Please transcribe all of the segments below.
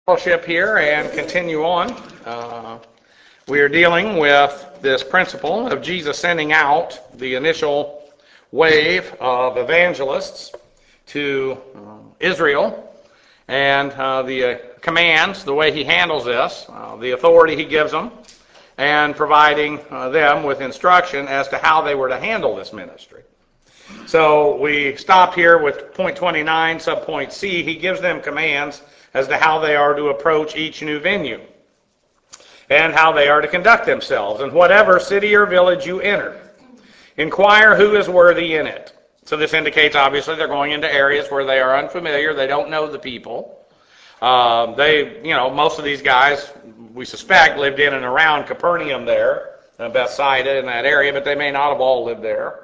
Fellowship here and continue on. We are dealing with this principle of Jesus sending out the initial wave of evangelists to Israel and the commands, the way he handles this, the authority he gives them, and providing them with instruction as to how they were to handle this ministry. So we stopped here with point 29, subpoint C. He gives them commands as to how they are to approach each new venue and how they are to conduct themselves in whatever city or village you enter. Inquire who is worthy in it. So this indicates, obviously, they're going into areas where they are unfamiliar. They don't know the people. Most of these guys, we suspect, lived in and around Capernaum there, Bethsaida in that area, but they may not have all lived there.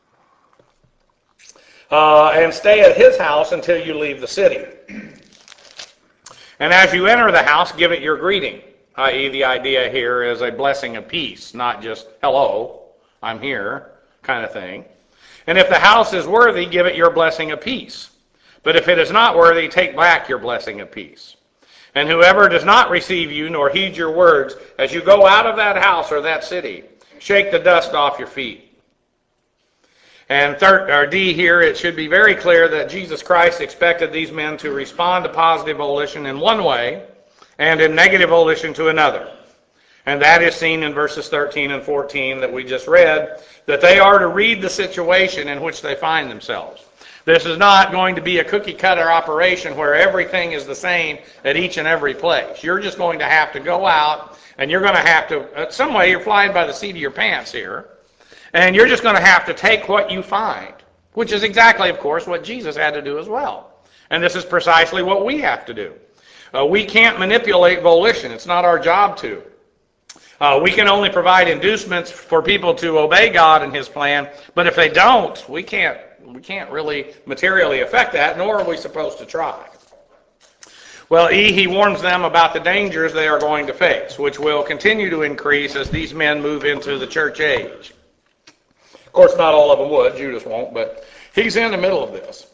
And stay at his house until you leave the city. And as you enter the house, give it your greeting, i.e. the idea here is a blessing of peace, not just, hello, I'm here, kind of thing. And if the house is worthy, give it your blessing of peace. But if it is not worthy, take back your blessing of peace. And whoever does not receive you nor heed your words, as you go out of that house or that city, shake the dust off your feet. And D here, it should be very clear that Jesus Christ expected these men to respond to positive volition in one way and in negative volition to another. And that is seen in verses 13 and 14 that we just read, that they are to read the situation in which they find themselves. This is not going to be a cookie-cutter operation where everything is the same at each and every place. You're just going to have to go out, and you're going to have to, some way you're flying by the seat of your pants here, and you're just going to have to take what you find, which is exactly, of course, what Jesus had to do as well. And this is precisely what we have to do. We can't manipulate volition. It's not our job to. We can only provide inducements for people to obey God and His plan, but if they don't, we can't really materially affect that, nor are we supposed to try. Well, he warns them about the dangers they are going to face, which will continue to increase as these men move into the church age. Of course, not all of them would. Judas won't, but he's in the middle of this.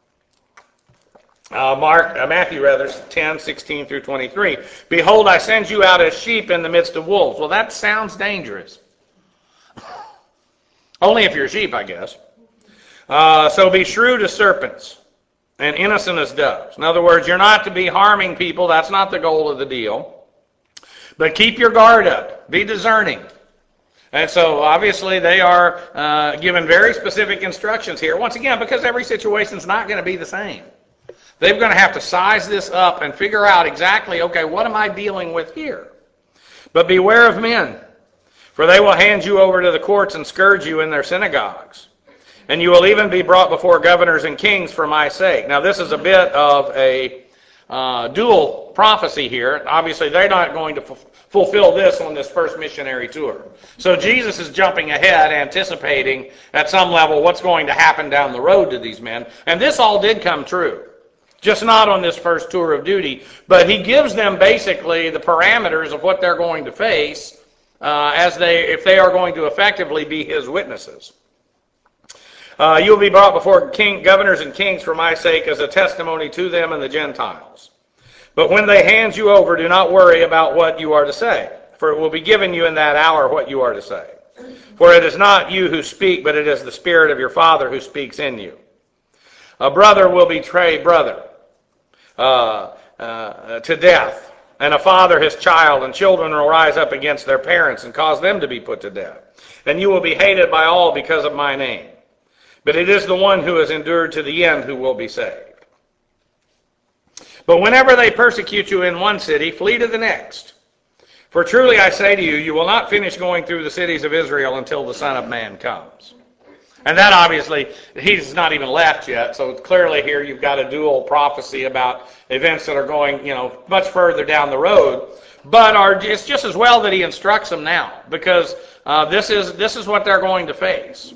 Matthew 10, 16 through 23. Behold, I send you out as sheep in the midst of wolves. Well, that sounds dangerous. Only if you're sheep, I guess. So be shrewd as serpents and innocent as doves. In other words, you're not to be harming people. That's not the goal of the deal. But keep your guard up. Be discerning. And so, obviously, they are given very specific instructions here. Once again, because every situation is not going to be the same. They're going to have to size this up and figure out exactly, okay, what am I dealing with here? But beware of men, for they will hand you over to the courts and scourge you in their synagogues. And you will even be brought before governors and kings for my sake. Now, this is a bit of a dual prophecy here. Obviously, they're not going to fulfill this on this first missionary tour. So Jesus is jumping ahead, anticipating at some level what's going to happen down the road to these men. And this all did come true. Just not on this first tour of duty, but he gives them basically the parameters of what they're going to face if they are going to effectively be his witnesses. You will be brought before governors and kings for my sake as a testimony to them and the Gentiles. But when they hand you over, do not worry about what you are to say, for it will be given you in that hour what you are to say. For it is not you who speak, but it is the Spirit of your Father who speaks in you. A brother will betray brother to death, and a father his child, and children will rise up against their parents and cause them to be put to death. And you will be hated by all because of my name. But it is the one who has endured to the end who will be saved. But whenever they persecute you in one city, flee to the next. For truly I say to you, you will not finish going through the cities of Israel until the Son of Man comes. And that obviously, he's not even left yet, so clearly here you've got a dual prophecy about events that are going, much further down the road. But it's just as well that he instructs them now, because this is what they're going to face.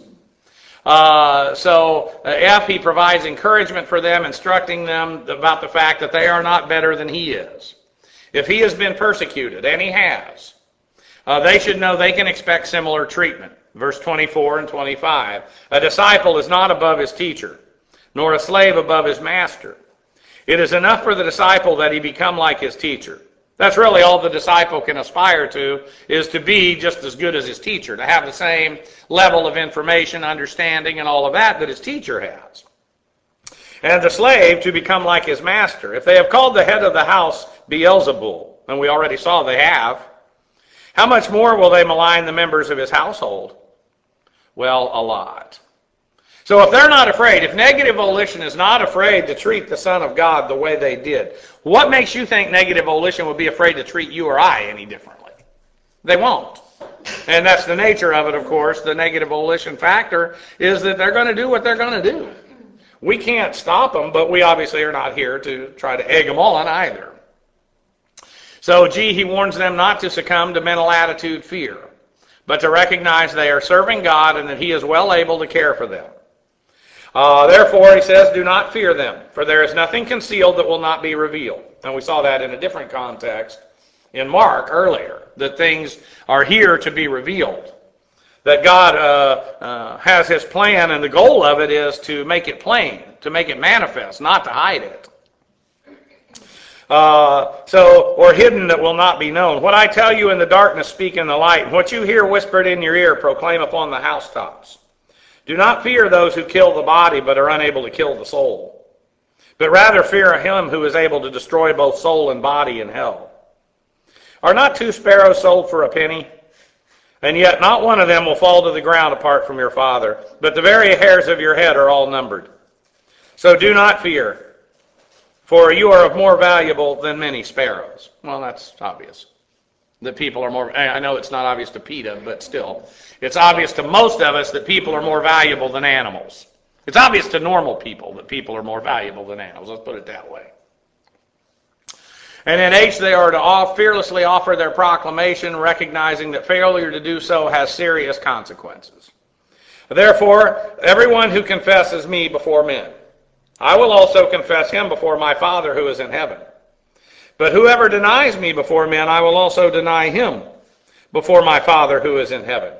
F, he provides encouragement for them, instructing them about the fact that they are not better than he is. If he has been persecuted, and he has, they should know they can expect similar treatment. Verse 24 and 25. A disciple is not above his teacher, nor a slave above his master. It is enough for the disciple that he become like his teacher. That's really all the disciple can aspire to, is to be just as good as his teacher, to have the same level of information, understanding, and all of that his teacher has. And the slave to become like his master. If they have called the head of the house Beelzebul, and we already saw they have, how much more will they malign the members of his household? Well, a lot. So if they're not afraid, if negative volition is not afraid to treat the Son of God the way they did, what makes you think negative volition would be afraid to treat you or I any differently? They won't. And that's the nature of it, of course. The negative volition factor is that they're going to do what they're going to do. We can't stop them, but we obviously are not here to try to egg them on either. So, he warns them not to succumb to mental attitude fear, but to recognize they are serving God and that he is well able to care for them. Therefore, he says, do not fear them, for there is nothing concealed that will not be revealed. And we saw that in a different context in Mark earlier, that things are here to be revealed. That God has his plan, and the goal of it is to make it plain, to make it manifest, not to hide it. Or hidden that will not be known. What I tell you in the darkness, speak in the light. And what you hear whispered in your ear, proclaim upon the housetops. Do not fear those who kill the body, but are unable to kill the soul. But rather fear him who is able to destroy both soul and body in hell. Are not 2 sparrows sold for a penny? And yet not one of them will fall to the ground apart from your Father. But the very hairs of your head are all numbered. So do not fear, for you are of more valuable than many sparrows. Well, that's obvious. That people are more, I know it's not obvious to PETA, but still. It's obvious to most of us that people are more valuable than animals. It's obvious to normal people that people are more valuable than animals. Let's put it that way. And in H, they are to fearlessly offer their proclamation, recognizing that failure to do so has serious consequences. Therefore, everyone who confesses me before men, I will also confess him before my Father who is in heaven. But whoever denies me before men, I will also deny him before my Father who is in heaven.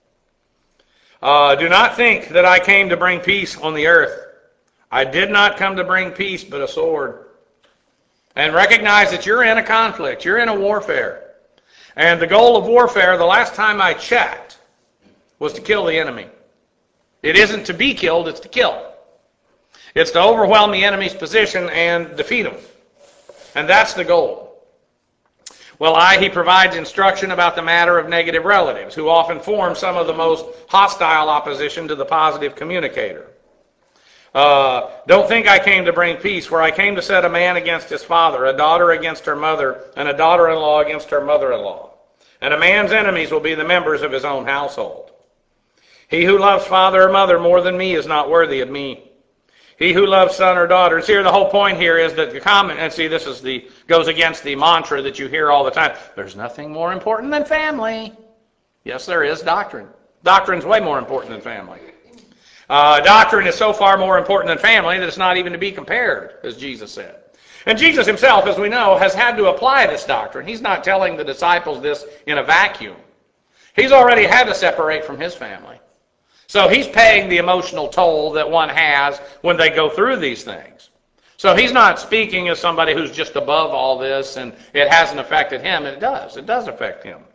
Do not think that I came to bring peace on the earth. I did not come to bring peace, but a sword. And recognize that you're in a conflict. You're in a warfare. And the goal of warfare, the last time I checked, was to kill the enemy. It isn't to be killed, it's to kill. It's to overwhelm the enemy's position and defeat him. And that's the goal. Well, he provides instruction about the matter of negative relatives, who often form some of the most hostile opposition to the positive communicator. Don't think I came to bring peace, for I came to set a man against his father, a daughter against her mother, and a daughter-in-law against her mother-in-law. And a man's enemies will be the members of his own household. He who loves father or mother more than me is not worthy of me. He who loves son or daughter. See, the whole point here is that the common, and see, this is goes against the mantra that you hear all the time. There's nothing more important than family. Yes, there is doctrine. Doctrine's way more important than family. Doctrine is so far more important than family that it's not even to be compared, as Jesus said. And Jesus himself, as we know, has had to apply this doctrine. He's not telling the disciples this in a vacuum. He's already had to separate from his family. So he's paying the emotional toll that one has when they go through these things. So he's not speaking as somebody who's just above all this and it hasn't affected him. It does. It does affect him.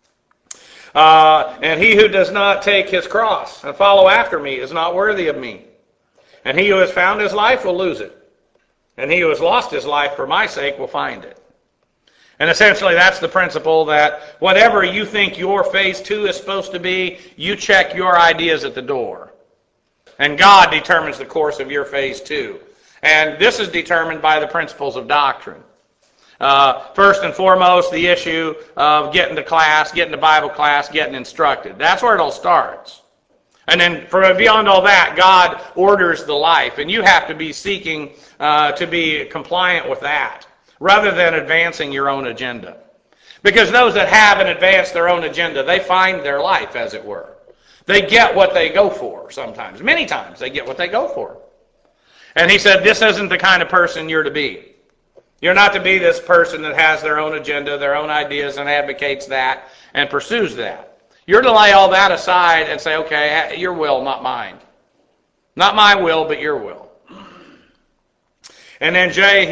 And he who does not take his cross and follow after me is not worthy of me. And he who has found his life will lose it. And he who has lost his life for my sake will find it. And essentially that's the principle that whatever you think your phase 2 is supposed to be, you check your ideas at the door. And God determines the course of your phase 2. And this is determined by the principles of doctrine. First and foremost, the issue of getting to class, getting to Bible class, getting instructed. That's where it all starts. And then beyond all that, God orders the life. And you have to be seeking to be compliant with that, rather than advancing your own agenda. Because those that have and advance their own agenda, they find their life, as it were. They get what they go for sometimes. Many times they get what they go for. And he said, this isn't the kind of person you're to be. You're not to be this person that has their own agenda, their own ideas, and advocates that and pursues that. You're to lay all that aside and say, okay, your will, not mine. Not my will, but your will. And then J,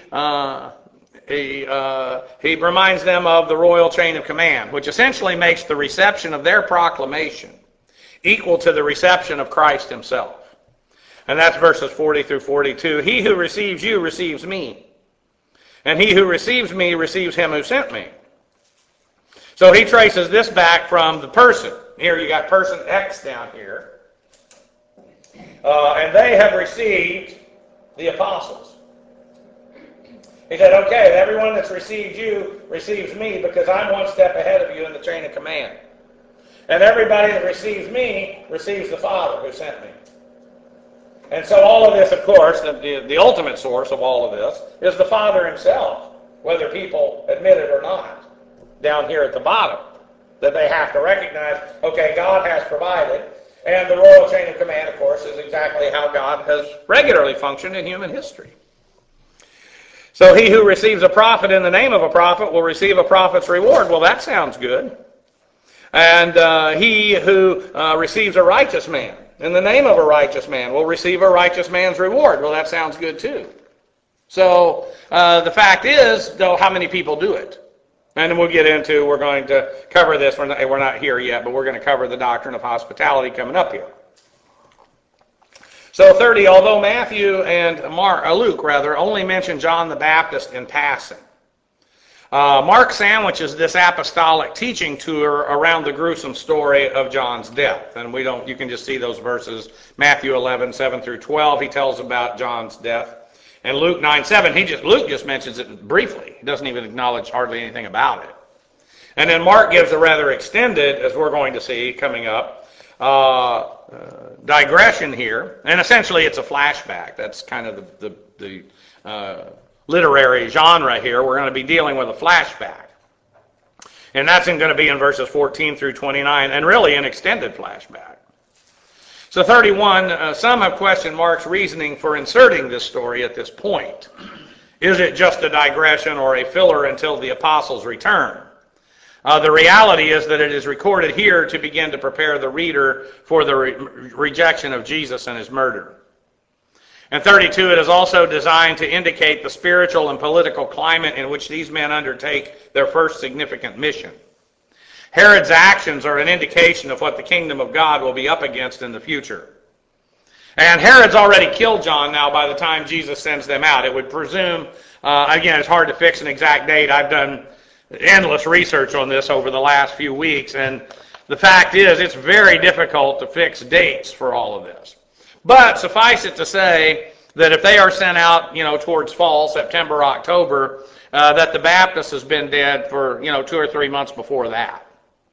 he reminds them of the royal chain of command, which essentially makes the reception of their proclamation equal to the reception of Christ himself. And that's verses 40 through 42. He who receives you receives me, and he who receives me receives him who sent me. So he traces this back from the person. Here you got person X down here. And they have received the apostles. He said, okay, everyone that's received you receives me because I'm one step ahead of you in the chain of command. And everybody that receives me receives the Father who sent me. And so all of this, of course, the ultimate source of all of this is the Father himself, whether people admit it or not, down here at the bottom, that they have to recognize, okay, God has provided, and the royal chain of command, of course, is exactly how God has regularly functioned in human history. So he who receives a prophet in the name of a prophet will receive a prophet's reward. Well, that sounds good. And he who receives a righteous man in the name of a righteous man will receive a righteous man's reward. Well, that sounds good too. So the fact is, though, how many people do it? And we'll get into, we're going to cover this. We're not here yet, but we're going to cover the doctrine of hospitality coming up here. So 30, although Matthew and Luke only mention John the Baptist in passing, Mark sandwiches this apostolic teaching tour around the gruesome story of John's death. And you can just see those verses, Matthew 11, 7 through 12, he tells about John's death. And Luke 9, 7, Luke just mentions it briefly. He doesn't even acknowledge hardly anything about it. And then Mark gives a rather extended, as we're going to see coming up, digression here. And essentially it's a flashback. That's kind of the literary genre here. We're going to be dealing with a flashback. And that's going to be in verses 14 through 29, and really an extended flashback. So 31, some have questioned Mark's reasoning for inserting this story at this point. Is it just a digression or a filler until the apostles' return? The reality is that it is recorded here to begin to prepare the reader for the rejection of Jesus and his murder. And 32, it is also designed to indicate the spiritual and political climate in which these men undertake their first significant mission. Herod's actions are an indication of what the kingdom of God will be up against in the future. And Herod's already killed John now by the time Jesus sends them out. It would presume, again, it's hard to fix an exact date. I've done endless research on this over the last few weeks, and the fact is it's very difficult to fix dates for all of this. But suffice it to say that if they are sent out, towards fall, September, October, that the Baptist has been dead for, 2 or 3 months before that.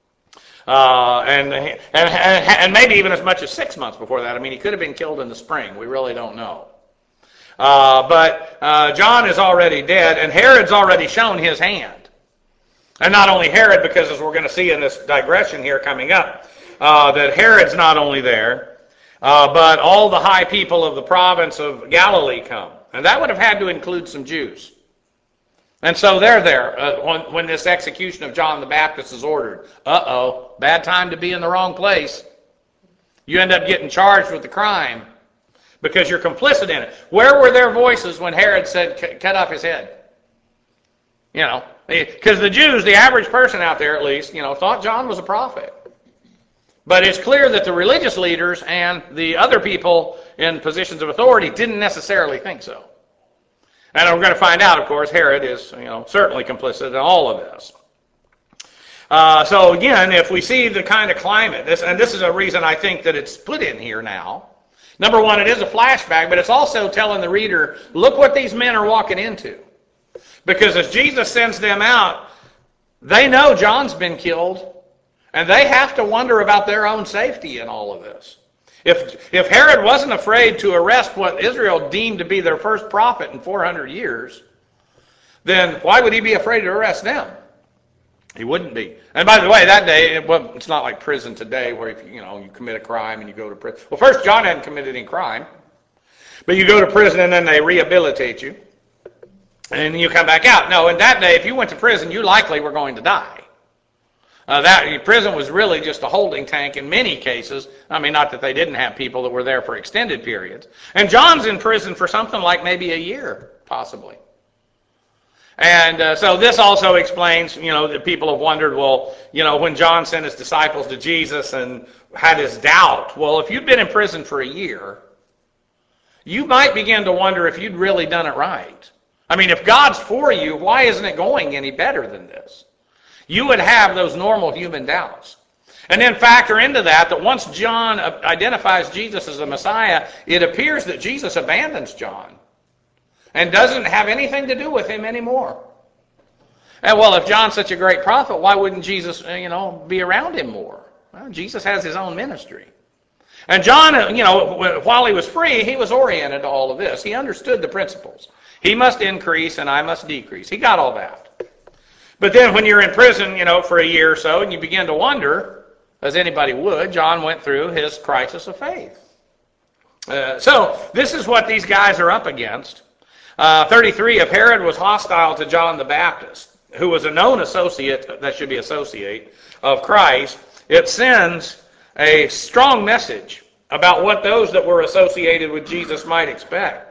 And maybe even as much as 6 months before that. I mean, he could have been killed in the spring. We really don't know. But John is already dead, and Herod's already shown his hand. And not only Herod, because as we're going to see in this digression here coming up, that Herod's not only there, but all the high people of the province of Galilee come. And that would have had to include some Jews. And so they're there when this execution of John the Baptist is ordered. Uh-oh, bad time to be in the wrong place. You end up getting charged with the crime because you're complicit in it. Where were their voices when Herod said, cut off his head? Because the Jews, the average person out there at least, thought John was a prophet. But it's clear that the religious leaders and the other people in positions of authority didn't necessarily think so. And we're going to find out, of course, Herod is, certainly complicit in all of this. So again, if we see the kind of climate, this is a reason I think that it's put in here now. Number one, it is a flashback, but it's also telling the reader, look what these men are walking into. Because as Jesus sends them out, they know John's been killed, and they have to wonder about their own safety in all of this. If Herod wasn't afraid to arrest what Israel deemed to be their first prophet in 400 years, then why would he be afraid to arrest them? He wouldn't be. And by the way, that day, it's not like prison today where if you commit a crime and you go to prison. Well, first, John hadn't committed any crime, but you go to prison and then they rehabilitate you, and then you come back out. No, in that day, if you went to prison, you likely were going to die. That prison was really just a holding tank in many cases. I mean, not that they didn't have people that were there for extended periods. And John's in prison for something like maybe a year, possibly. And so this also explains, that people have wondered, well, when John sent his disciples to Jesus and had his doubt, well, if you'd been in prison for a year, you might begin to wonder if you'd really done it right. I mean, if God's for you, why isn't it going any better than this? You would have those normal human doubts. And then factor into that once John identifies Jesus as the Messiah, it appears that Jesus abandons John and doesn't have anything to do with him anymore. And well, if John's such a great prophet, why wouldn't Jesus, be around him more? Well, Jesus has his own ministry. And John, while he was free, he was oriented to all of this. He understood the principles. He must increase and I must decrease. He got all that. But then when you're in prison, for a year or so, and you begin to wonder, as anybody would, John went through his crisis of faith. So this is what these guys are up against. 33, if Herod was hostile to John the Baptist, who was a known associate, that should be associate, of Christ, it sends a strong message about what those that were associated with Jesus might expect.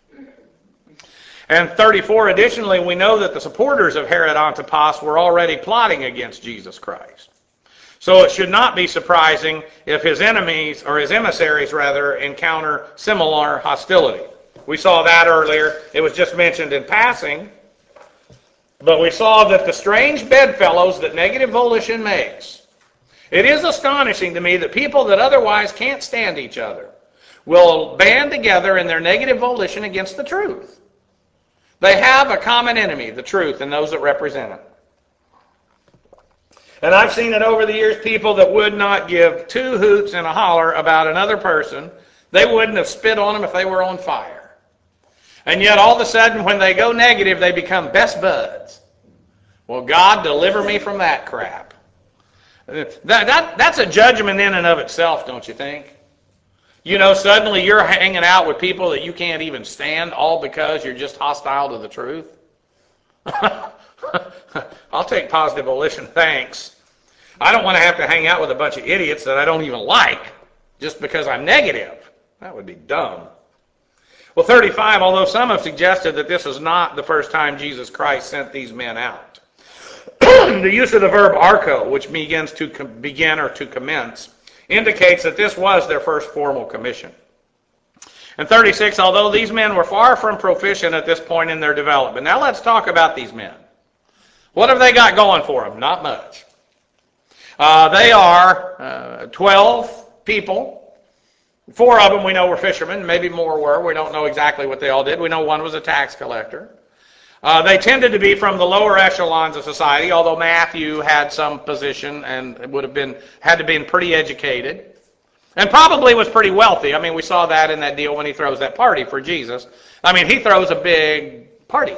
And 34, additionally, we know that the supporters of Herod Antipas were already plotting against Jesus Christ. So it should not be surprising if his enemies, or his emissaries rather, encounter similar hostility. We saw that earlier. It was just mentioned in passing. But we saw that the strange bedfellows that negative volition makes. It is astonishing to me that people that otherwise can't stand each other will band together in their negative volition against the truth. They have a common enemy, the truth, and those that represent it. And I've seen it over the years, people that would not give two hoots and a holler about another person. They wouldn't have spit on them if they were on fire. And yet all of a sudden, when they go negative, they become best buds. Well, God, deliver me from that crap. That's a judgment in and of itself, don't you think? Suddenly you're hanging out with people that you can't even stand, all because you're just hostile to the truth. I'll take positive volition, thanks. I don't want to have to hang out with a bunch of idiots that I don't even like just because I'm negative. That would be dumb. Well, 35, although some have suggested that this is not the first time Jesus Christ sent these men out. The use of the verb archo, which begins to begin or to commence, indicates that this was their first formal commission. And 36, although these men were far from proficient at this point in their development. Now let's talk about these men. What have they got going for them? Not much. They are 12 people. 4 of them we know were fishermen. Maybe more were. We don't know exactly what they all did. We know one was a tax collector. They tended to be from the lower echelons of society, although Matthew had some position and would have had to been pretty educated. And probably was pretty wealthy. I mean, we saw that in that deal when he throws that party for Jesus. I mean, he throws a big party.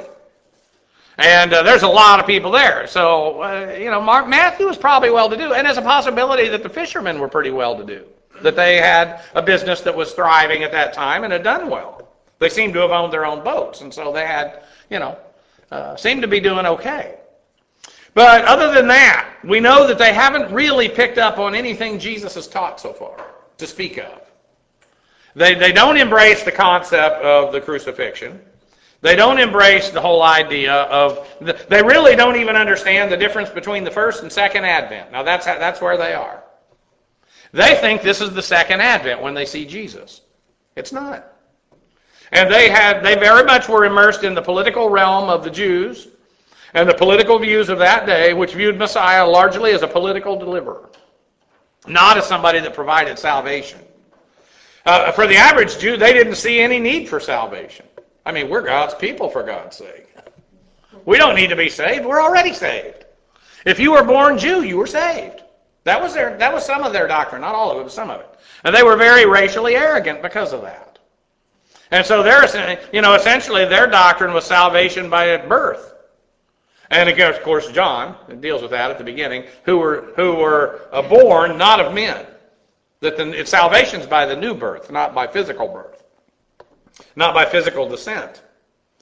And there's a lot of people there. So, Matthew was probably well-to-do. And there's a possibility that the fishermen were pretty well-to-do. That they had a business that was thriving at that time and had done well. They seemed to have owned their own boats. And so they had, seemed to be doing okay. But other than that, we know that they haven't really picked up on anything Jesus has taught so far to speak of. They don't embrace the concept of the crucifixion. They don't embrace the whole idea of, they really don't even understand the difference between the first and second advent. Now that's where they are. They think this is the second advent when they see Jesus. It's not. And they very much were immersed in the political realm of the Jews and the political views of that day, which viewed Messiah largely as a political deliverer, not as somebody that provided salvation. For the average Jew, they didn't see any need for salvation. I mean, we're God's people, for God's sake. We don't need to be saved. We're already saved. If you were born Jew, you were saved. That was some of their doctrine, not all of it, but some of it. And they were very racially arrogant because of that. And so essentially their doctrine was salvation by birth. And again, of course, John deals with that at the beginning, who were born not of men. That salvation's by the new birth, not by physical birth, not by physical descent.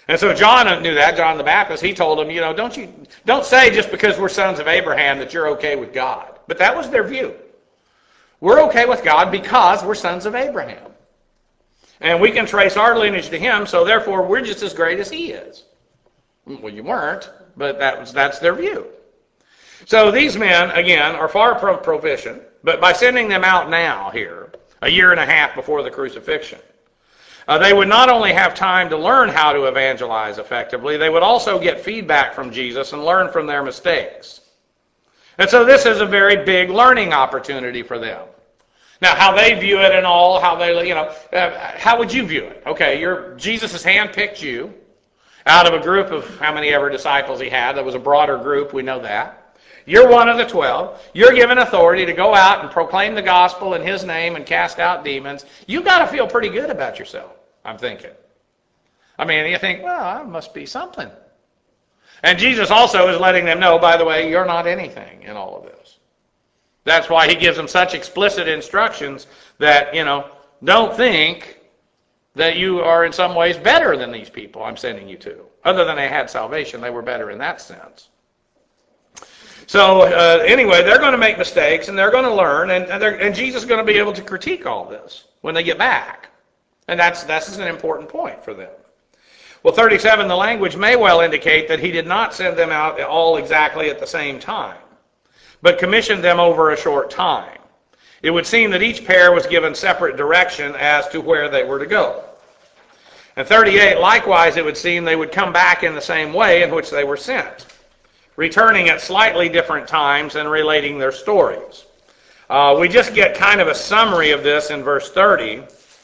And so John knew that, John the Baptist. He told them, don't say just because we're sons of Abraham that you're okay with God. But that was their view. We're okay with God because we're sons of Abraham. And we can trace our lineage to him, so therefore we're just as great as he is. Well, you weren't, but that's their view. So these men, again, are far from proficient, but by sending them out now here, a year and a half before the crucifixion, they would not only have time to learn how to evangelize effectively, they would also get feedback from Jesus and learn from their mistakes. And so this is a very big learning opportunity for them. Now, how they view it and all, how would you view it? Okay, Jesus has handpicked you out of a group of how many ever disciples he had. That was a broader group, we know that. You're one of the 12. You're given authority to go out and proclaim the gospel in his name and cast out demons. You've got to feel pretty good about yourself, I'm thinking. I mean, you think, well, that must be something. And Jesus also is letting them know, by the way, you're not anything in all of this. That's why he gives them such explicit instructions that, don't think that you are in some ways better than these people I'm sending you to. Other than they had salvation, they were better in that sense. So anyway, they're going to make mistakes and they're going to learn, and Jesus is going to be able to critique all this when they get back. And that's an important point for them. Well, 37, the language may well indicate that he did not send them out all exactly at the same time, but commissioned them over a short time. It would seem that each pair was given separate direction as to where they were to go. And 38, likewise, it would seem they would come back in the same way in which they were sent, returning at slightly different times and relating their stories. We just get kind of a summary of this in verse 30,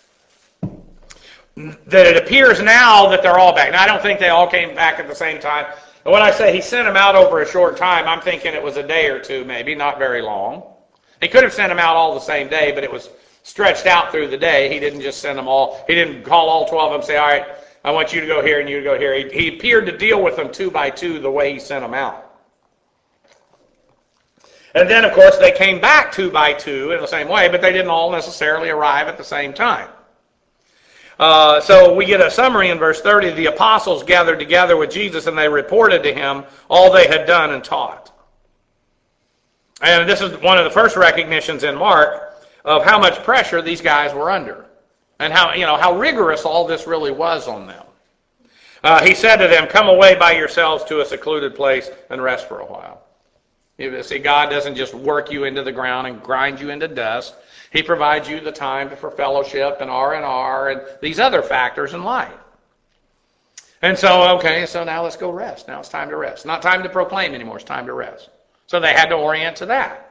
that it appears now that they're all back. Now, I don't think they all came back at the same time. And when I say he sent them out over a short time, I'm thinking it was a day or two, maybe, not very long. He could have sent them out all the same day, but it was stretched out through the day. He didn't just send them all. He didn't call all 12 of them and say, all right, I want you to go here and you to go here. He appeared to deal with them two by two the way he sent them out. And then, of course, they came back two by two in the same way, but they didn't all necessarily arrive at the same time. So we get a summary in verse 30. The apostles gathered together with Jesus, and they reported to him all they had done and taught. And this is one of the first recognitions in Mark of how much pressure these guys were under, and how rigorous all this really was on them. He said to them, "Come away by yourselves to a secluded place and rest for a while." You see, God doesn't just work you into the ground and grind you into dust. He provides you the time for fellowship and R&R and these other factors in life. And so now let's go rest. Now it's time to rest. Not time to proclaim anymore. It's time to rest. So they had to orient to that.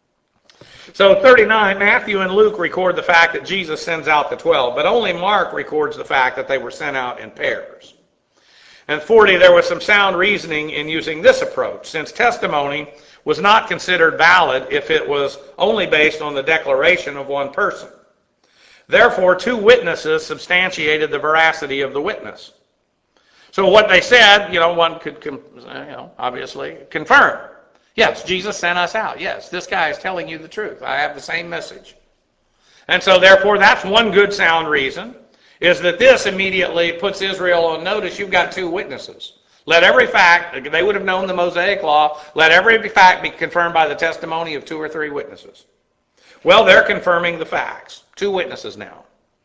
So 39, Matthew and Luke record the fact that Jesus sends out the 12, but only Mark records the fact that they were sent out in pairs. And 40, there was some sound reasoning in using this approach, since testimony was not considered valid if it was only based on the declaration of one person. Therefore, two witnesses substantiated the veracity of the witness. So what they said, one could, obviously confirm. Yes, Jesus sent us out. Yes, this guy is telling you the truth. I have the same message. And so therefore, that's one good sound reason, is that this immediately puts Israel on notice. You've got two witnesses. Let every fact, they would have known the Mosaic law, let every fact be confirmed by the testimony of 2 or 3 witnesses. Well, they're confirming the facts. 2 witnesses now.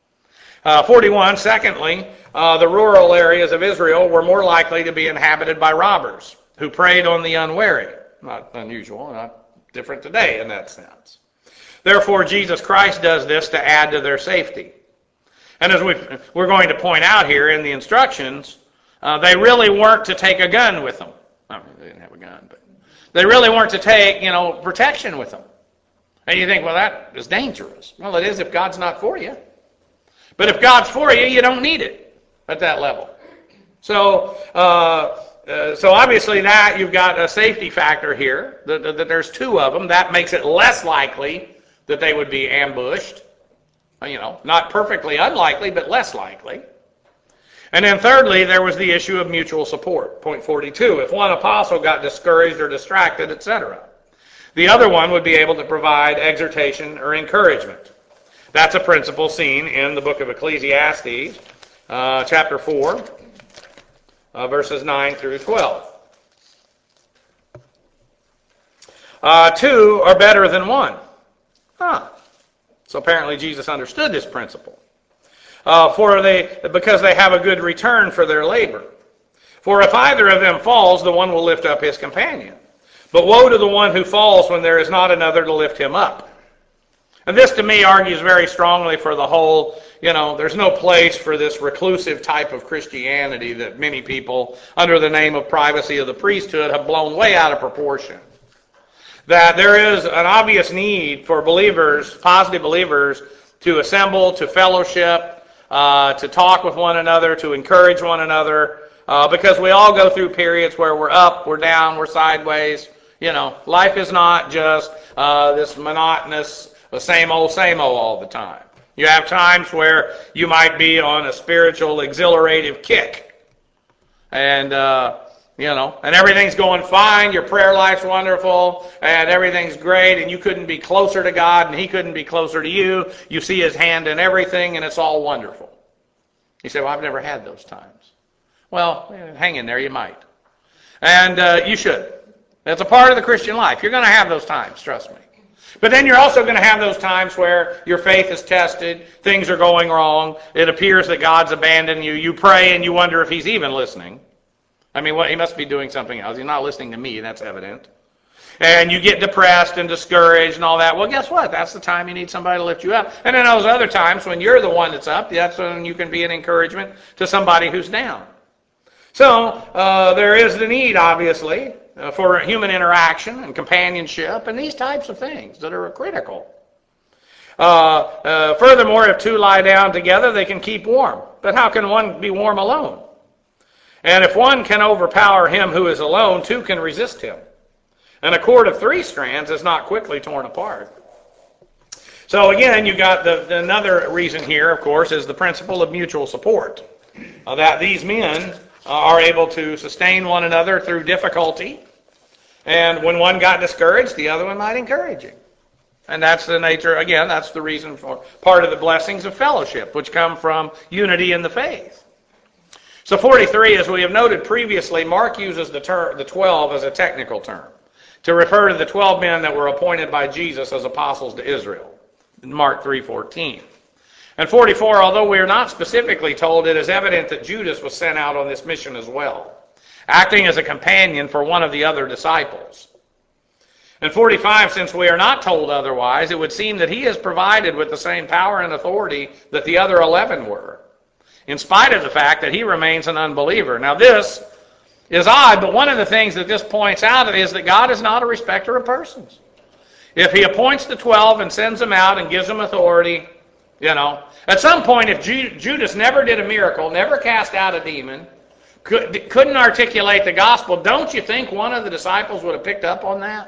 41, secondly, the rural areas of Israel were more likely to be inhabited by robbers who preyed on the unwary. Not unusual, not different today in that sense. Therefore, Jesus Christ does this to add to their safety. And as we're going to point out here in the instructions, they really weren't to take a gun with them. I mean, they didn't have a gun, but they really weren't to take, protection with them. And you think, well, that is dangerous. Well, it is if God's not for you. But if God's for you, you don't need it at that level. So obviously that you've got a safety factor here, that there's 2 of them. That makes it less likely that they would be ambushed. Not perfectly unlikely, but less likely. And then thirdly, there was the issue of mutual support. Point 42, if one apostle got discouraged or distracted, etc., the other one would be able to provide exhortation or encouragement. That's a principle seen in the book of Ecclesiastes, chapter 4. verses 9 through 12. Two are better than one. So apparently Jesus understood this principle. Because they have a good return for their labor. For if either of them falls, the one will lift up his companion. But woe to the one who falls when there is not another to lift him up. And this to me argues very strongly for the whole, there's no place for this reclusive type of Christianity that many people, under the name of privacy of the priesthood, have blown way out of proportion. That there is an obvious need for believers, positive believers, to assemble, to fellowship, to talk with one another, to encourage one another, because we all go through periods where we're up, we're down, we're sideways. Life is not just this monotonous, same old all the time. You have times where you might be on a spiritual, exhilarative kick. And, and everything's going fine, your prayer life's wonderful, and everything's great, and you couldn't be closer to God, and He couldn't be closer to you. You see His hand in everything, and it's all wonderful. You say, well, I've never had those times. Well, hang in there, you might. And you should. That's a part of the Christian life. You're going to have those times, trust me. But then you're also going to have those times where your faith is tested, things are going wrong, it appears that God's abandoned you, you pray and you wonder if He's even listening. I mean, He must be doing something else. He's not listening to me, that's evident. And you get depressed and discouraged and all that. Well, guess what? That's the time you need somebody to lift you up. And then those other times when you're the one that's up, that's when you can be an encouragement to somebody who's down. So there is the need, obviously, for human interaction and companionship and these types of things that are critical. Furthermore, if two lie down together, they can keep warm. But how can one be warm alone? And if one can overpower him who is alone, two can resist him. And a cord of 3 strands is not quickly torn apart. So again, you got another reason here, of course, is the principle of mutual support. That these men are able to sustain one another through difficulty. And when one got discouraged, the other one might encourage him. And that's the nature, again, that's the reason for part of the blessings of fellowship, which come from unity in the faith. So 43, as we have noted previously, Mark uses the 12 as a technical term to refer to the 12 men that were appointed by Jesus as apostles to Israel. In Mark 3:14. And 44, although we are not specifically told, it is evident that Judas was sent out on this mission as well, acting as a companion for one of the other disciples. And 45, since we are not told otherwise, it would seem that he is provided with the same power and authority that the other 11 were, in spite of the fact that he remains an unbeliever. Now this is odd, but one of the things that this points out is that God is not a respecter of persons. If He appoints the 12 and sends them out and gives them authority, at some point, if Judas never did a miracle, never cast out a demon, couldn't articulate the gospel, don't you think one of the disciples would have picked up on that?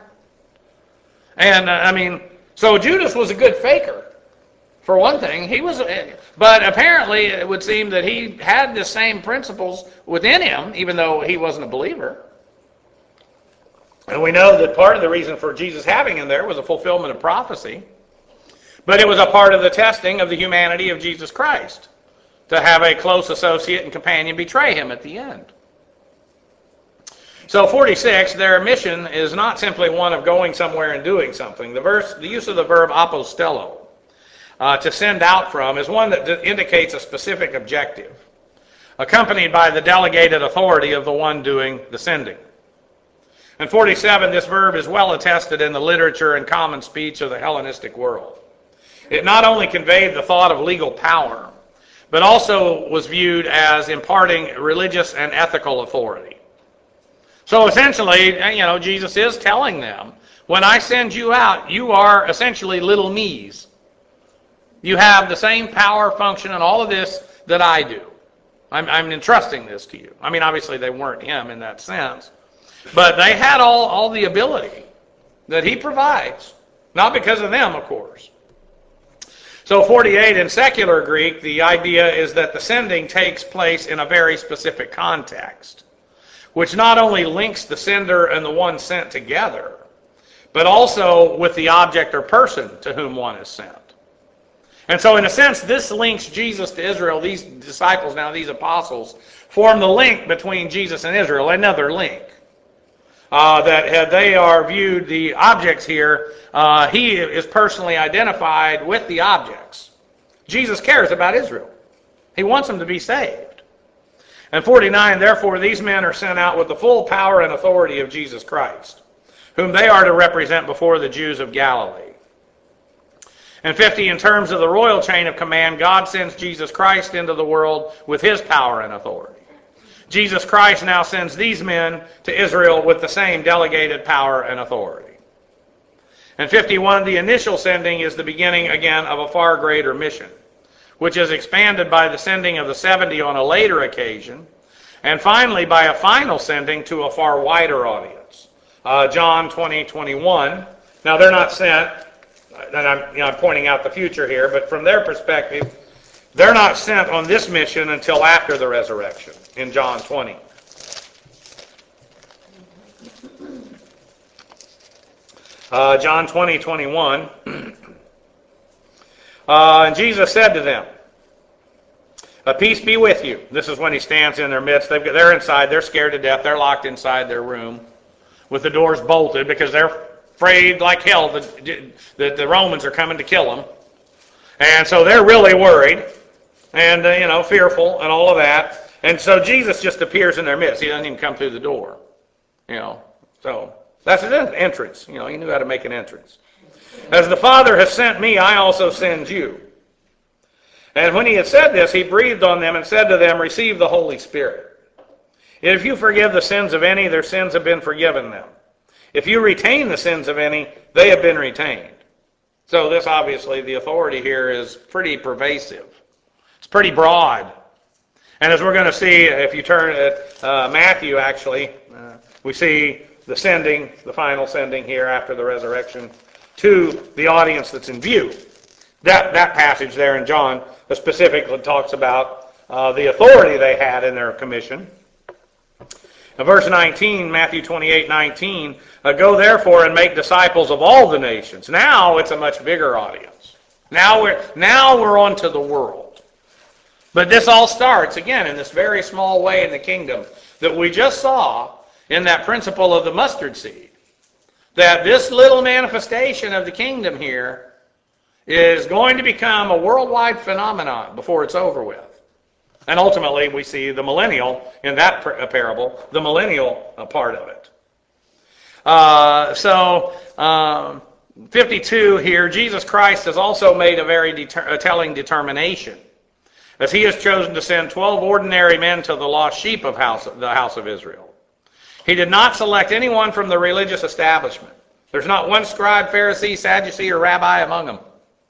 And, so Judas was a good faker, for one thing. But apparently it would seem that he had the same principles within him, even though he wasn't a believer. And we know that part of the reason for Jesus having him there was a fulfillment of prophecy. But it was a part of the testing of the humanity of Jesus Christ to have a close associate and companion betray him at the end. So 46, their mission is not simply one of going somewhere and doing something. The use of the verb apostello, to send out from, is one that indicates a specific objective, accompanied by the delegated authority of the one doing the sending. And 47, this verb is well attested in the literature and common speech of the Hellenistic world. It not only conveyed the thought of legal power, but also was viewed as imparting religious and ethical authority. So essentially, Jesus is telling them, when I send you out, you are essentially little me's. You have the same power, function, and all of this that I do. I'm entrusting this to you. Obviously they weren't him in that sense, but they had all the ability that he provides, not because of them, of course. So 48, in secular Greek, the idea is that the sending takes place in a very specific context, which not only links the sender and the one sent together, but also with the object or person to whom one is sent. And so in a sense, this links Jesus to Israel. These disciples now, these apostles, form the link between Jesus and Israel, another link. That they are viewed, the objects here, he is personally identified with the objects. Jesus cares about Israel. He wants them to be saved. And 49, therefore these men are sent out with the full power and authority of Jesus Christ, whom they are to represent before the Jews of Galilee. And 50, in terms of the royal chain of command, God sends Jesus Christ into the world with his power and authority. Jesus Christ now sends these men to Israel with the same delegated power and authority. And 51, the initial sending is the beginning again of a far greater mission, which is expanded by the sending of the 70 on a later occasion, and finally by a final sending to a far wider audience. John 20:21. Now they're not sent, and I'm pointing out the future here, but from their perspective, they're not sent on this mission until after the resurrection in John 20. John 20:21. And Jesus said to them, peace be with you. This is when he stands in their midst. They're inside. They're scared to death. They're locked inside their room with the doors bolted because they're afraid like hell that the Romans are coming to kill them. And so they're really worried and, fearful and all of that. And so Jesus just appears in their midst. He doesn't even come through the door. So that's his entrance. He knew how to make an entrance. As the Father has sent me, I also send you. And when he had said this, he breathed on them and said to them, receive the Holy Spirit. If you forgive the sins of any, their sins have been forgiven them. If you retain the sins of any, they have been retained. So this, obviously, the authority here is pretty pervasive. It's pretty broad. And as we're going to see, if you turn at Matthew, actually, we see the sending, the final sending here after the resurrection, to the audience that's in view. That passage there in John specifically talks about the authority they had in their commission. Verse 19, Matthew 28:19, go therefore and make disciples of all the nations. Now it's a much bigger audience. Now we're on to the world. But this all starts, again, in this very small way in the kingdom that we just saw in that principle of the mustard seed. That this little manifestation of the kingdom here is going to become a worldwide phenomenon before it's over with. And ultimately, we see the millennial, in that parable, the millennial part of it. 52 here, Jesus Christ has also made a very telling determination, as he has chosen to send 12 ordinary men to the lost sheep of the house of Israel. He did not select anyone from the religious establishment. There's not one scribe, Pharisee, Sadducee, or rabbi among them.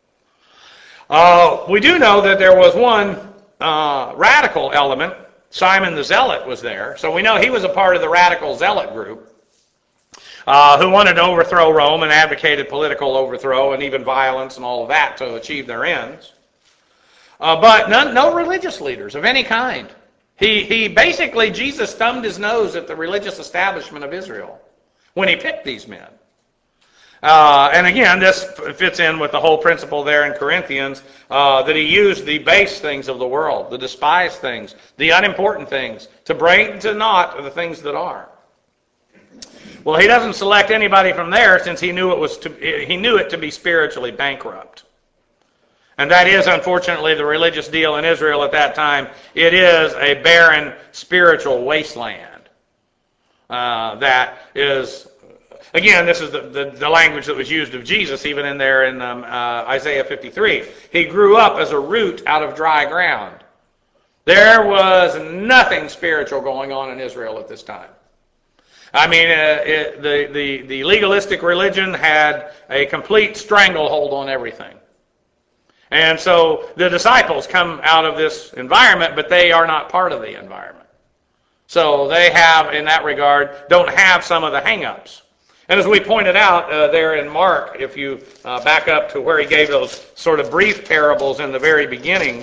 We do know that there was one radical element. Simon the Zealot was there. So we know he was a part of the radical zealot group who wanted to overthrow Rome and advocated political overthrow and even violence and all of that to achieve their ends. But no religious leaders of any kind. He basically, Jesus thumbed his nose at the religious establishment of Israel when he picked these men. And again, this fits in with the whole principle there in Corinthians that he used the base things of the world, the despised things, the unimportant things, to bring to naught the things that are. Well, he doesn't select anybody from there since he knew it to be spiritually bankrupt. And that is, unfortunately, the religious deal in Israel at that time. It is a barren spiritual wasteland that is... Again, this is the language that was used of Jesus, even in there in Isaiah 53. He grew up as a root out of dry ground. There was nothing spiritual going on in Israel at this time. I mean, the legalistic religion had a complete stranglehold on everything. And so the disciples come out of this environment, but they are not part of the environment. So they have, in that regard, don't have some of the hang-ups. And as we pointed out there in Mark, if you back up to where he gave those sort of brief parables in the very beginning,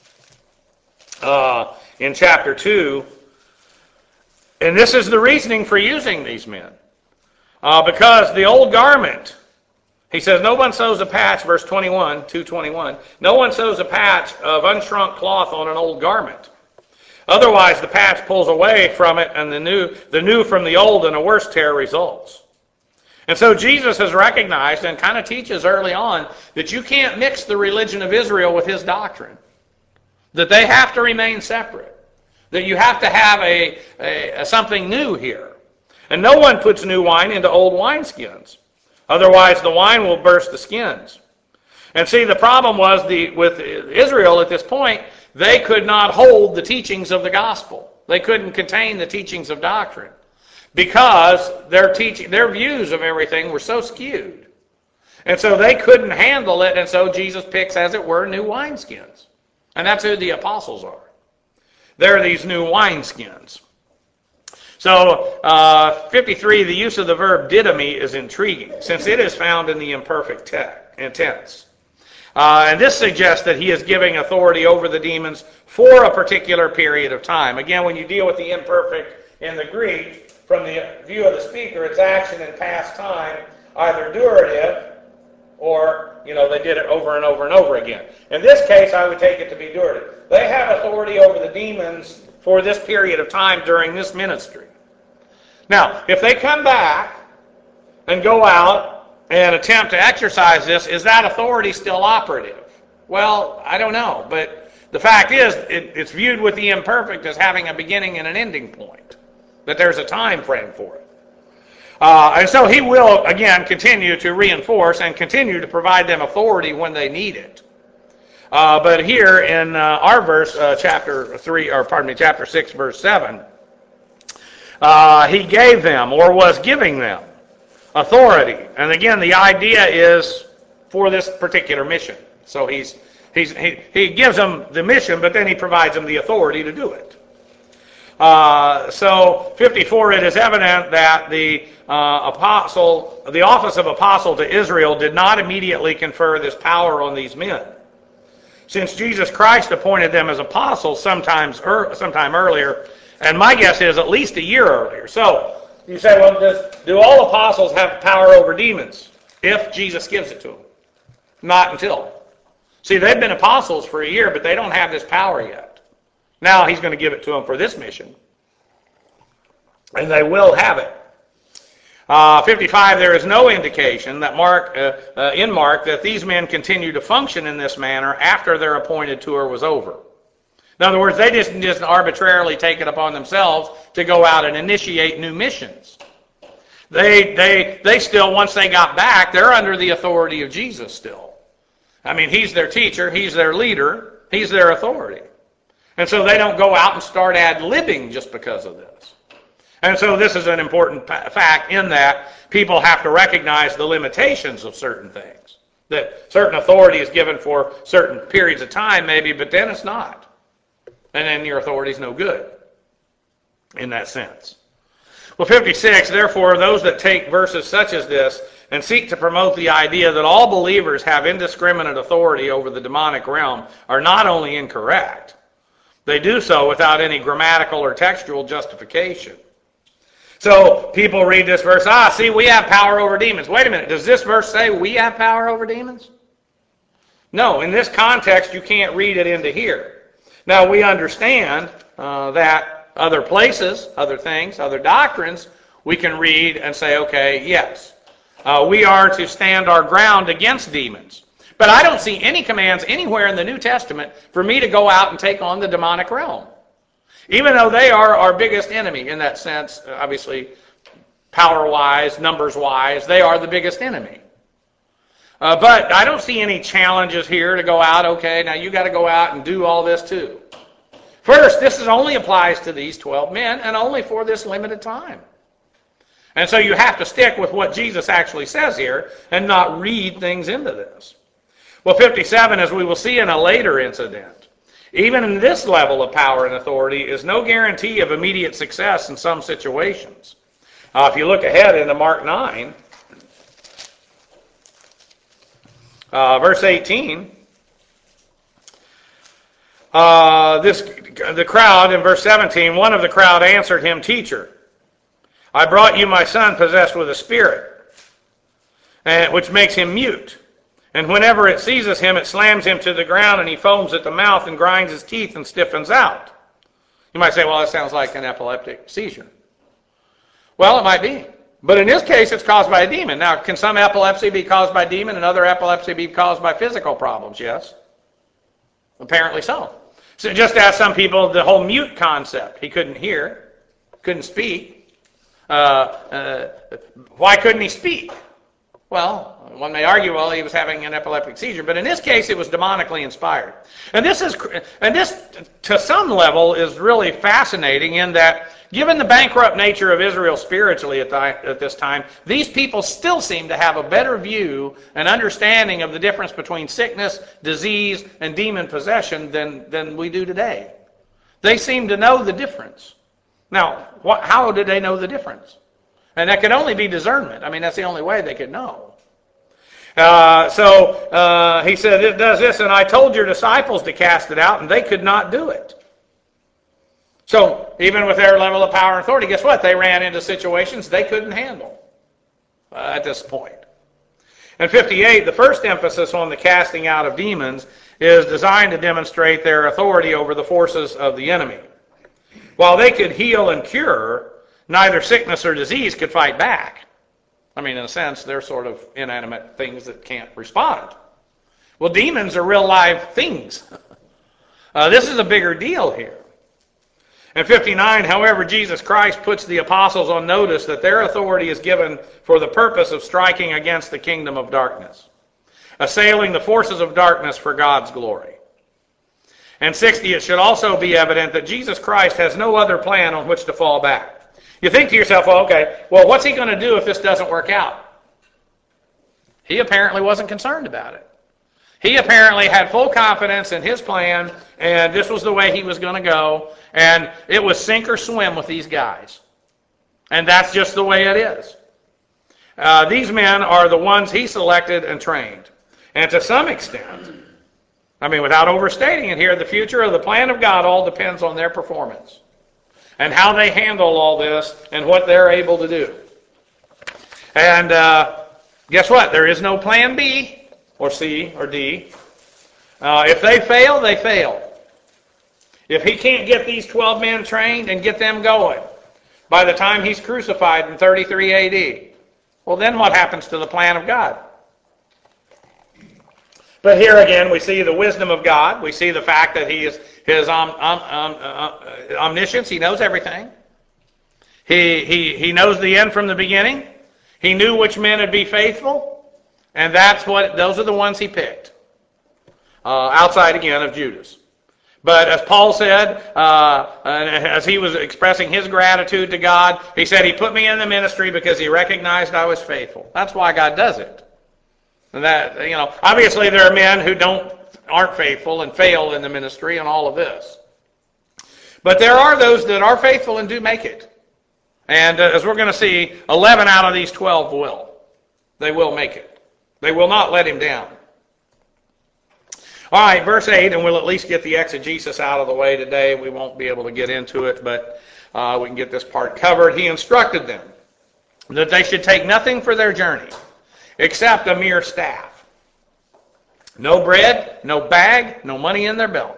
in chapter 2, and this is the reasoning for using these men. Because the old garment He says, no one sews a patch, verse 21, 2:21, no one sews a patch of unshrunk cloth on an old garment. Otherwise, the patch pulls away from it, and the new from the old, and a worse tear results. And so Jesus has recognized and kind of teaches early on that you can't mix the religion of Israel with his doctrine, that they have to remain separate, that you have to have a something new here. And no one puts new wine into old wineskins. Otherwise, the wine will burst the skins. And see, the problem was with Israel at this point, they could not hold the teachings of the gospel. They couldn't contain the teachings of doctrine because their views of everything were so skewed. And so they couldn't handle it, and so Jesus picks, as it were, new wineskins. And that's who the apostles are. They're these new wineskins. So, 53, the use of the verb didomi is intriguing, since it is found in the imperfect tense. And this suggests that he is giving authority over the demons for a particular period of time. Again, when you deal with the imperfect in the Greek, from the view of the speaker, it's action in past time, either durative or, they did it over and over and over again. In this case, I would take it to be durative. They have authority over the demons for this period of time during this ministry. Now, if they come back and go out and attempt to exercise this, is that authority still operative? Well, I don't know, but the fact is, it's viewed with the imperfect as having a beginning and an ending point, that there's a time frame for it. And so he will, again, continue to reinforce and continue to provide them authority when they need it. But here in our verse, chapter 6, verse 7, he gave them, or was giving them, authority. And again, the idea is for this particular mission. So he gives them the mission, but then he provides them the authority to do it. So 54, it is evident that the office of apostle to Israel did not immediately confer this power on these men. Since Jesus Christ appointed them as apostles sometime earlier, and my guess is at least a year earlier. So you say, well, do all apostles have power over demons if Jesus gives it to them? Not until. See, they've been apostles for a year, but they don't have this power yet. Now he's going to give it to them for this mission. And they will have it. 55, there is no indication that in Mark that these men continue to function in this manner after their appointed tour was over. In other words, they didn't just arbitrarily take it upon themselves to go out and initiate new missions. They still, once they got back, they're under the authority of Jesus still. I mean, he's their teacher, he's their leader, he's their authority. And so they don't go out and start ad-libbing just because of this. And so this is an important fact in that people have to recognize the limitations of certain things. That certain authority is given for certain periods of time maybe, but then it's not. And then your authority is no good in that sense. Well, 56, therefore, those that take verses such as this and seek to promote the idea that all believers have indiscriminate authority over the demonic realm are not only incorrect, they do so without any grammatical or textual justification. So people read this verse, see, we have power over demons. Wait a minute, does this verse say we have power over demons? No, in this context, you can't read it into here. Now, we understand that other places, other things, other doctrines, we can read and say, okay, yes, we are to stand our ground against demons. But I don't see any commands anywhere in the New Testament for me to go out and take on the demonic realm. Even though they are our biggest enemy in that sense, obviously, power-wise, numbers-wise, they are the biggest enemy. But I don't see any challenges here to go out, okay, now you got to go out and do all this too. First, this only applies to these 12 men and only for this limited time. And so you have to stick with what Jesus actually says here and not read things into this. Well, 57, as we will see in a later incident, even in this level of power and authority is no guarantee of immediate success in some situations. If you look ahead into Mark 9, verse 18, the crowd, in verse 17, one of the crowd answered him, "Teacher, I brought you my son possessed with a spirit." which makes him mute. And whenever it seizes him, it slams him to the ground, and he foams at the mouth and grinds his teeth and stiffens out. You might say, well, that sounds like an epileptic seizure. Well, it might be. But in this case, it's caused by a demon. Now, can some epilepsy be caused by a demon and other epilepsy be caused by physical problems? Yes. Apparently so. So just ask some people the whole mute concept. He couldn't hear, couldn't speak. Why couldn't he speak? Well, one may argue, well, he was having an epileptic seizure, but in this case, it was demonically inspired. And this, to some level, is really fascinating in that, given the bankrupt nature of Israel spiritually at this time, these people still seem to have a better view and understanding of the difference between sickness, disease, and demon possession than we do today. They seem to know the difference. Now, how did they know the difference? And that could only be discernment. I mean, that's the only way they could know. He said, it does this, and I told your disciples to cast it out, and they could not do it. So, even with their level of power and authority, guess what? They ran into situations they couldn't handle at this point. In 58, the first emphasis on the casting out of demons is designed to demonstrate their authority over the forces of the enemy. While they could heal and cure, neither sickness or disease could fight back. I mean, in a sense, they're sort of inanimate things that can't respond. Well, demons are real live things. This is a bigger deal here. In 59, however, Jesus Christ puts the apostles on notice that their authority is given for the purpose of striking against the kingdom of darkness, assailing the forces of darkness for God's glory. And 60, it should also be evident that Jesus Christ has no other plan on which to fall back. You think to yourself, well, okay, well, what's he going to do if this doesn't work out? He apparently wasn't concerned about it. He apparently had full confidence in his plan, and this was the way he was going to go, and it was sink or swim with these guys. And that's just the way it is. These men are the ones he selected and trained. And to some extent, I mean, without overstating it here, the future of the plan of God all depends on their performance and how they handle all this and what they're able to do. And guess what? There is no plan B or C or D. If they fail, they fail. If he can't get these 12 men trained and get them going by the time he's crucified in 33 AD, well, then what happens to the plan of God? But here again, we see the wisdom of God. We see the fact that he is his omniscience. He knows everything. He knows the end from the beginning. He knew which men would be faithful, and those are the ones he picked. Outside again of Judas. But as Paul said, as he was expressing his gratitude to God, he said he put me in the ministry because he recognized I was faithful. That's why God does it. And that, obviously there are men who aren't faithful and fail in the ministry and all of this. But there are those that are faithful and do make it. And as we're going to see, 11 out of these 12 will. They will make it. They will not let him down. All right, verse 8, and we'll at least get the exegesis out of the way today. We won't be able to get into it, but we can get this part covered. He instructed them that they should take nothing for their journey except a mere staff. No bread, no bag, no money in their belt.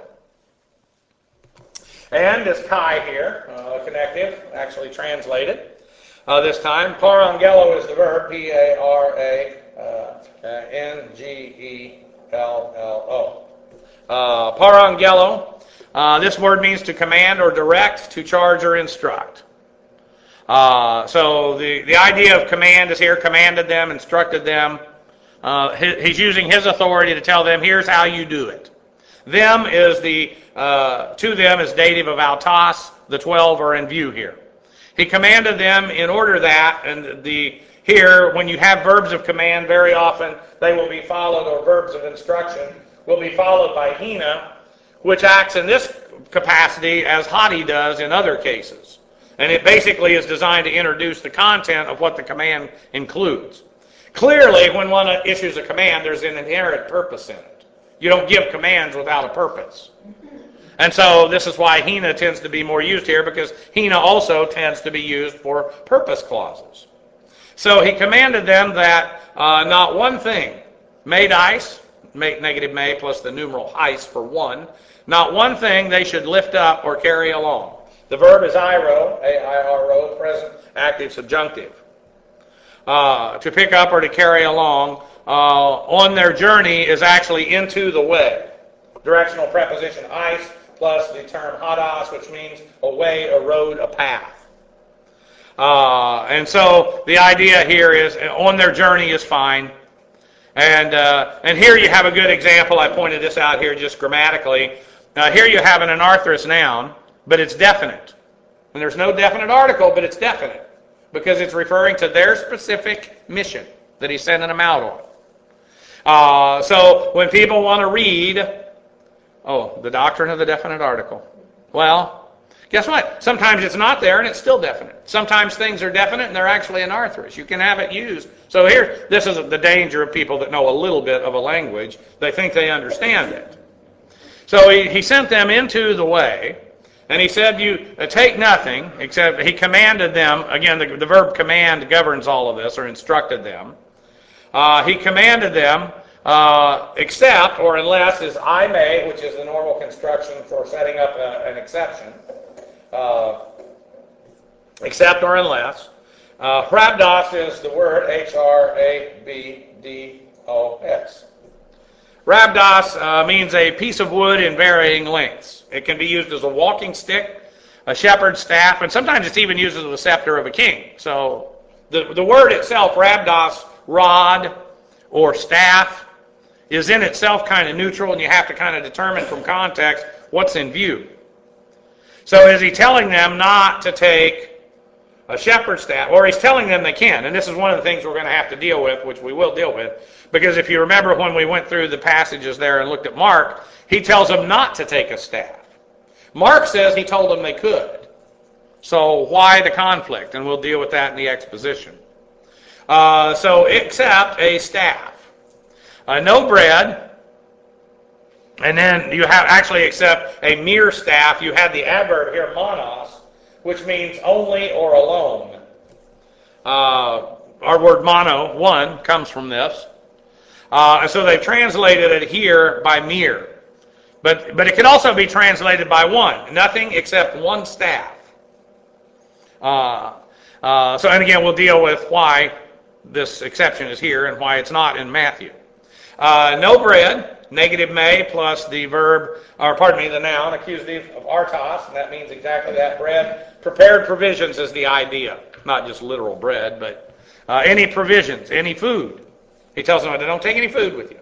And this Kai here, connective, actually translated this time. Parangelo is the verb, P-A-R-A-N-G-E-L-L-O. Parangelo, this word means to command or direct, to charge or instruct. So the idea of command is here, commanded them, instructed them. He's using his authority to tell them, here's how you do it. Them is to them is dative of autos. The 12 are in view here. He commanded them in order that, and here, when you have verbs of command, very often they will be followed, or verbs of instruction will be followed by hina, which acts in this capacity as hati does in other cases. And it basically is designed to introduce the content of what the command includes. Clearly, when one issues a command, there's an inherent purpose in it. You don't give commands without a purpose. And so this is why hina tends to be more used here, because hina also tends to be used for purpose clauses. So he commanded them that not one thing, made ice, negative may plus the numeral heis for one, not one thing they should lift up or carry along. The verb is airo, A-I-R-O, present active subjunctive. To pick up or to carry along on their journey is actually into the way. Directional preposition ice plus the term hadas, which means a way, a road, a path. And so the idea here is on their journey is fine. And here you have a good example. I pointed this out here just grammatically. Here you have an anarthrous noun, but it's definite. And there's no definite article, but it's definite because it's referring to their specific mission that he's sending them out on. So when people want to read, the doctrine of the definite article. Well, guess what? Sometimes it's not there and it's still definite. Sometimes things are definite and they're actually anarthrous. You can have it used. So here, this is the danger of people that know a little bit of a language. They think they understand it. So he sent them into the way, and he said, you take nothing, except he commanded them. Again, the verb command governs all of this, or instructed them. He commanded them, except or unless is I may, which is the normal construction for setting up an exception. Except or unless. Hrabdos is the word, H-R-A-B-D-O-S. Rhabdos means a piece of wood in varying lengths. It can be used as a walking stick, a shepherd's staff, and sometimes it's even used as the scepter of a king. So the word itself, rhabdos, rod or staff, is in itself kind of neutral, and you have to kind of determine from context what's in view. So is he telling them not to take a shepherd's staff, or he's telling them they can? And this is one of the things we're going to have to deal with, which we will deal with, because if you remember when we went through the passages there and looked at Mark, he tells them not to take a staff. Mark says he told them they could. So why the conflict? And we'll deal with that in the exposition. So except a staff. No bread. And then you have actually except a mere staff. You had the adverb here, monos, which means only or alone. Our word mono, one, comes from this. And so they've translated it here by mere. But it can also be translated by one. Nothing except one staff. And again, we'll deal with why this exception is here and why it's not in Matthew. No bread, negative may, plus the verb, the noun, accusative of artos, and that means exactly that, bread. Prepared provisions is the idea. Not just literal bread, but any provisions, any food. He tells them, don't take any food with you.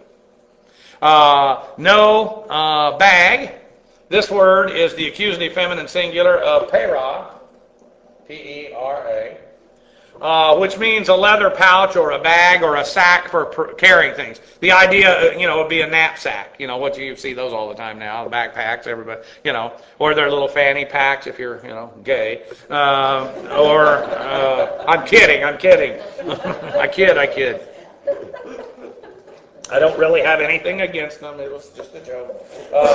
No bag. This word is the accusative feminine singular of pera, P-E-R-A, which means a leather pouch or a bag or a sack for carrying things. The idea, would be a knapsack. What you see those all the time now, backpacks, everybody, or their little fanny packs if you're, gay. I'm kidding. I kid. I don't really have anything against them. It was just a joke.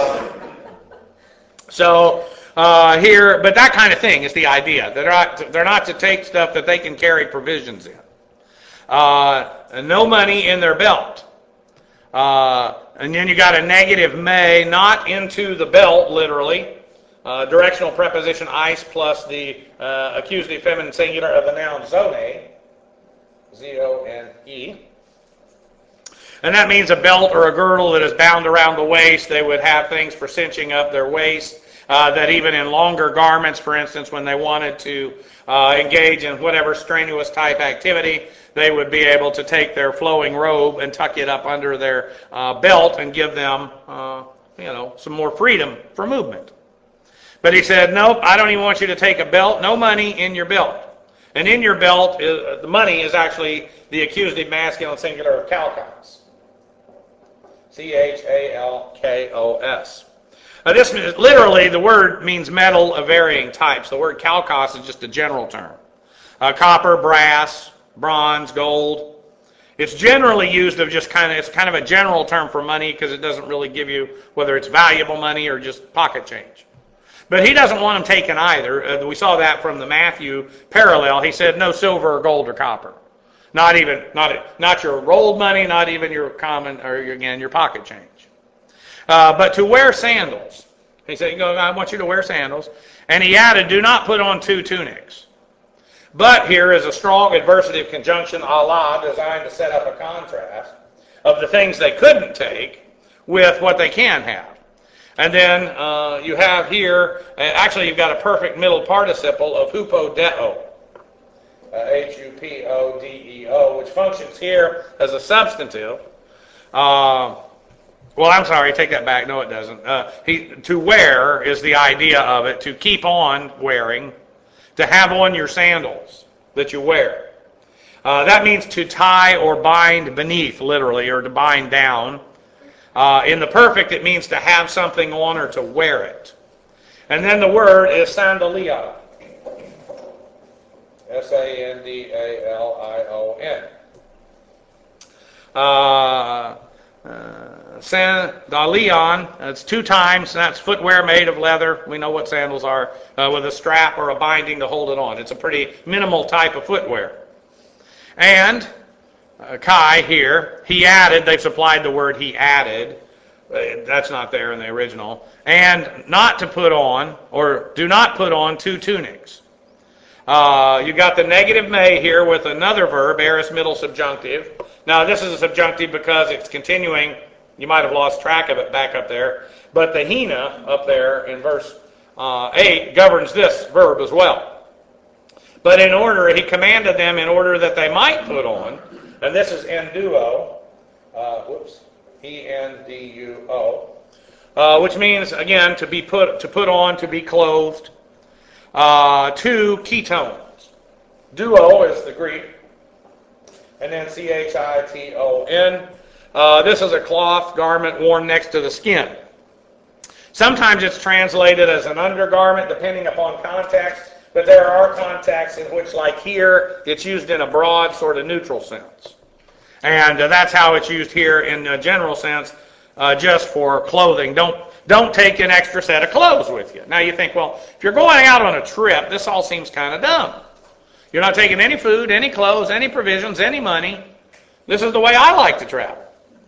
Here, but that kind of thing is the idea. They're not to take stuff that they can carry provisions in. No money in their belt. And then you got a negative may, not into the belt, literally. Directional preposition ice plus the accusative feminine singular of the noun zone, Z-O-N-E. And that means a belt or a girdle that is bound around the waist. They would have things for cinching up their waist. That even in longer garments, for instance, when they wanted to engage in whatever strenuous type activity, they would be able to take their flowing robe and tuck it up under their belt and give them, some more freedom for movement. But he said, nope, I don't even want you to take a belt. No money in your belt. And in your belt, the money is actually the accusative masculine singular of chalkos. C-H-A-L-K-O-S. This literally, the word means metal of varying types. The word chalkos is just a general term. Copper, brass, bronze, gold. It's generally used it's kind of a general term for money because it doesn't really give you whether it's valuable money or just pocket change. But he doesn't want them taken either. We saw that from the Matthew parallel. He said no silver or gold or copper. Not your rolled money, not even your common, or again, your pocket change. But to wear sandals. He said, I want you to wear sandals. And he added, do not put on 2 tunics. But here is a strong adversative conjunction, Allah, designed to set up a contrast of the things they couldn't take with what they can have. And then you have here, actually you've got a perfect middle participle of hupodeo, Hupodeo, which functions here as a substantive. Well, I'm sorry, take that back. No, it doesn't. To wear is the idea of it, to keep on wearing, to have on your sandals that you wear. That means to tie or bind beneath, literally, or to bind down. In the perfect, it means to have something on or to wear it. And then the word is sandalion. Sandalion. Sandalion, it's 2 times, and that's footwear made of leather. We know what sandals are, with a strap or a binding to hold it on. It's a pretty minimal type of footwear. And Kai here, he added, they've supplied the word he added. That's not there in the original. And not to put on, or do not put on 2 tunics. You got the negative may here with another verb, aorist middle subjunctive. Now this is a subjunctive because it's continuing. You might have lost track of it back up there. But the hina up there in verse 8 governs this verb as well. But in order, he commanded them in order that they might put on, and this is enduo, E-N-D-U-O, which means, again, to put on, to be clothed, 2 ketones. Duo is the Greek, and then C-H-I-T-O-N. This is a cloth garment worn next to the skin. Sometimes it's translated as an undergarment, depending upon context, but there are contexts in which, like here, it's used in a broad, sort of neutral sense. And that's how it's used here in a general sense, just for clothing. Don't take an extra set of clothes with you. Now you think, well, if you're going out on a trip, this all seems kind of dumb. You're not taking any food, any clothes, any provisions, any money. This is the way I like to travel.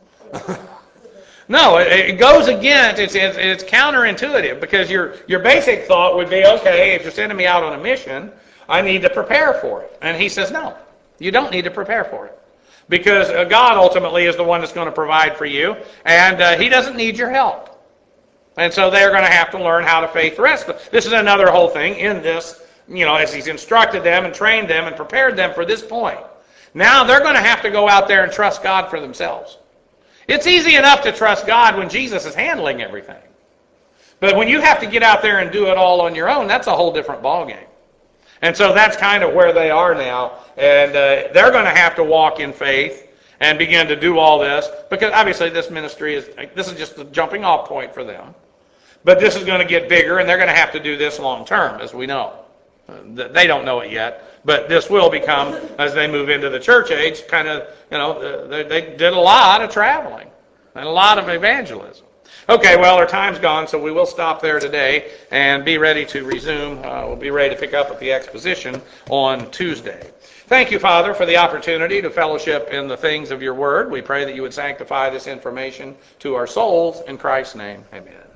No, it goes against, it's counterintuitive, because your basic thought would be, okay, if you're sending me out on a mission, I need to prepare for it. And he says, no, you don't need to prepare for it. Because God ultimately is the one that's going to provide for you, and he doesn't need your help. And so they're going to have to learn how to faith rest. This is another whole thing in this, as he's instructed them and trained them and prepared them for this point. Now they're going to have to go out there and trust God for themselves. It's easy enough to trust God when Jesus is handling everything. But when you have to get out there and do it all on your own, that's a whole different ballgame. And so that's kind of where they are now. And they're going to have to walk in faith and begin to do all this. Because obviously this ministry is just the jumping off point for them. But this is going to get bigger, and they're going to have to do this long term, as we know. They don't know it yet. But this will become, as they move into the church age, kind of, they did a lot of traveling and a lot of evangelism. Okay, well, our time's gone, so we will stop there today and be ready to resume. We'll be ready to pick up at the exposition on Tuesday. Thank you, Father, for the opportunity to fellowship in the things of your word. We pray that you would sanctify this information to our souls. In Christ's name, amen.